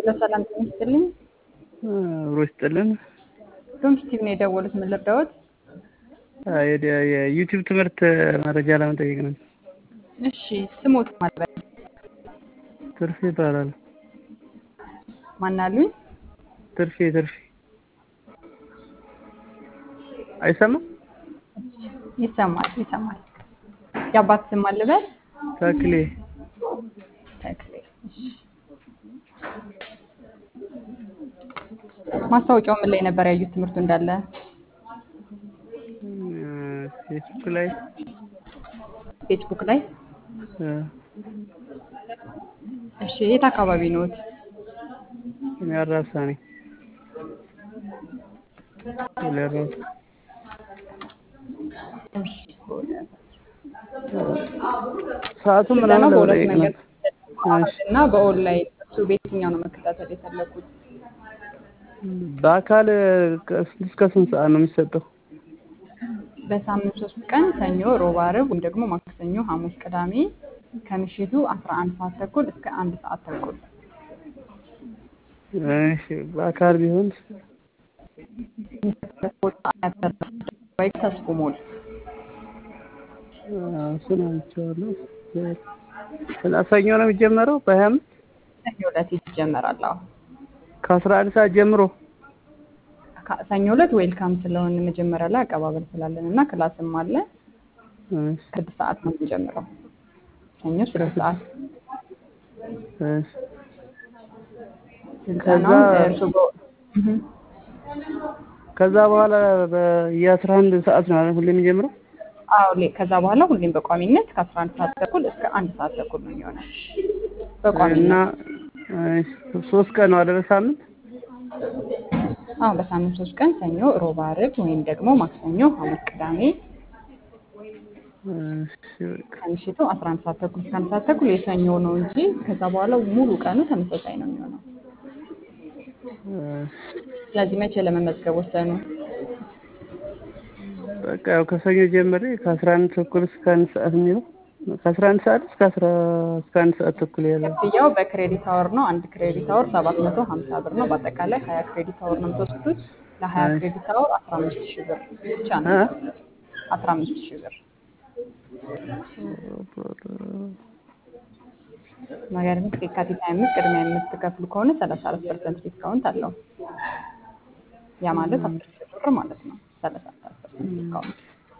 ሰላም ጤና ይስጥልኝ። አብሮ ይስጥልን። ዶንኪቲቭ ነው የደወሉት። ምን ልርዳዎት? የዩቲዩብ ትምህርት መረጃ ለመጠየቅ ነው። እሺ ስሞት ማለት ትርፌ ይባላል። ማናሉኝ? ትርፌ አይሰማም? ይሰማል። የአባት ስም አልበል? ተክሌ። እሺ። ማስታወቂያው ምን ላይ ነበር ያዩት ትምህርቱ እንዳለ? ፌስቡክ ላይ። እሺ የት አካባቢ ነዎት? እኔ አራብሳ ነኝ። ሰዓቱን ምናምን በሁለት ለመጠየቅ መንገድ ነው። እና በኦንላይን እሱ በየትኛው ነው መከታተል የፈለጉት? በአካል እስከ ስንት ሰዓት ነው የሚሰጠው? በሳምንት 3 ቀን ሰኞ፣ ሮብ፣ ዓርብ ወይም ደግሞ ማክሰኞ፣ ሐሙስ፣ ቅዳሜ ከምሽቱ 11 ሰዓት ተኩል እስከ 1 ሰዓት ተኩል። እሺ በአካል ቢሆን ወይ ተስፉ ሞል እሱን አይቼዋለሁ። ሰኞ ነው የሚጀመረው በ25 ሰኞ ዕለት ይጀመራል። አዎ ከ11 ሰዓት ጀምሮ ሰኞ ዕለት ዌልካም ስለሆነ መጀመሪያ ላይ አቀባበል ስላለን እና ክላስም አለ። 6 ሰዓት ነው የሚጀምረው። ሰኞ 6 ሰዓት። ከዛ በኋላ የ11 ሰዓት ነው አይደል ሁሌ የሚጀምረው? አዎ ከዛ በኋላ ሁሌም በቋሚነት ከ11 ሰዓት ተኩል እስከ 1 ሰዓት ተኩል ነው የሚሆነው በቋሚነት። እና 3 ቀን ነው አይደል ሳምንት? አዎ በሳምንት 3 ቀን ሰኞ፣ ሮብ፣ ዓርብ ወይም ደግሞ ማክሰኞ፣ ሐሙስ፣ ቅዳሜ ከምሽቱ 11 ሰዓት ተኩል እስከ 1 ሰዓት ተኩል የሰኞ ነው እንጂ ከዛ በኋላ ሙሉ ቀኑ ተመሳሳይ ነው የሚሆነው። ስለዚህ መቼ ለመመዝገብ ወሰኑ? በቃ ያው ከሰኞ ጀምሬ ከ11 ተኩል እስከ 1 ሰዓት የሚለው ከ11 ሰዓት እስከ 1 ሰዓት ተኩል ያለው ክፍያው በክሬዲት አወር ነው። አንድ ክሬዲት አወር 750 ብር ነው። በአጠቃላይ 20 ክሬዲት አወር ነው የምትወስዱት። ለ20 ክሬዲት አወር 15000 ብር ብቻ ነው። 15000 ብር ነገር ግን የካቲት 25 ቅድሚያ የምትከፍሉ ከሆነ 34% ዲስካውንት አለው። ያ ማለት 10000 ብር ማለት ነው። 34% ዲስካውንት።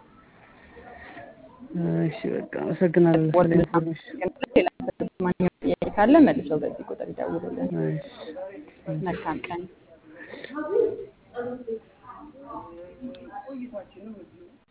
እሺ በቃ አመሰግናለሁ ስለኢንፎርሜሽን። ማንኛውም ጥያቄ ካለ መልሰው በዚህ ቁጥር ይደውሉልን። መልካም ቀን።